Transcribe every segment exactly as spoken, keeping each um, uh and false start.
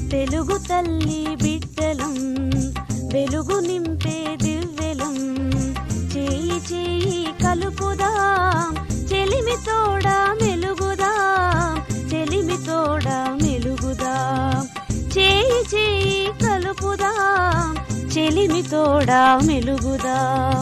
తెలుగు తల్లి బిడ్డలం వెలుగు నింపే దివ్వెలం చేయి చేయి కలుపుదాం చెలిమి తోడా మెలుగుదాం చెలిమి తోడా మెలుగుదాం చేయి చేయి కలుపుదాం చెలిమి తోడా మెలుగుదాం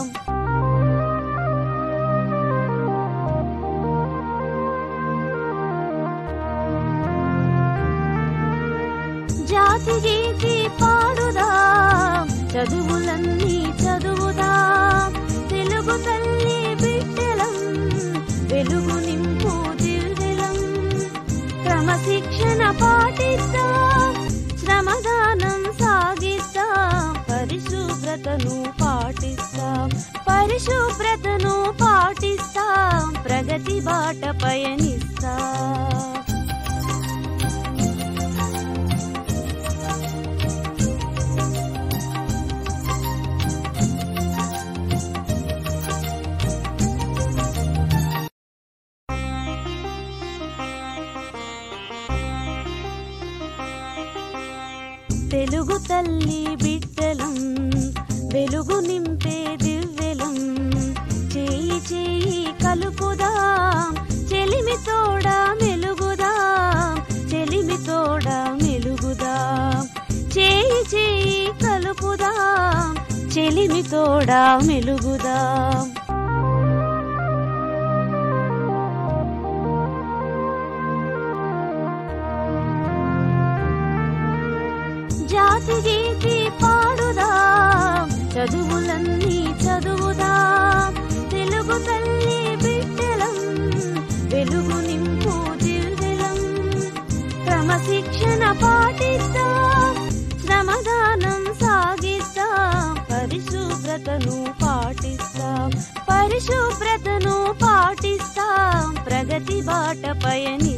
జాతి గీతి పాడుదాం చదువులన్నీ చదువుదాం తెలుగు తల్లి బిడ్డలం వెలుగు నింపు దివ్వెలం క్రమశిక్షణ పాటిద్దాం శ్రమదానం సాగిద్దాం పరిశుభ్రతను పాటిస్తాం పరిశుభ్రతను పాటిస్తాం ప్రగతి బాట పయనిస్తాం తెలుగు తల్లి బిడ్డలం వెలుగు నింపే దివ్వెలం చేయి చేయి కలుపుదాం చెలిమి తోడా మెలుగుదాం చెలిమి తోడా మెలుగుదాం చేయి చేయి కలుపుదాం చెలిమి తోడా మెలుగుదాం జాతి గీతి పాడుదాం చదువులన్నీ చదువుదాం తెలుగు తల్లి బిడ్డలం వెలుగు నింపు దివ్వెలం క్రమశిక్షణ పాటిద్దాం శ్రమదానం సాగిద్దాం పరిశుభ్రతను పాటిస్తాం పరిశుభ్రతను పాటిస్తాం ప్రగతి బాట పయని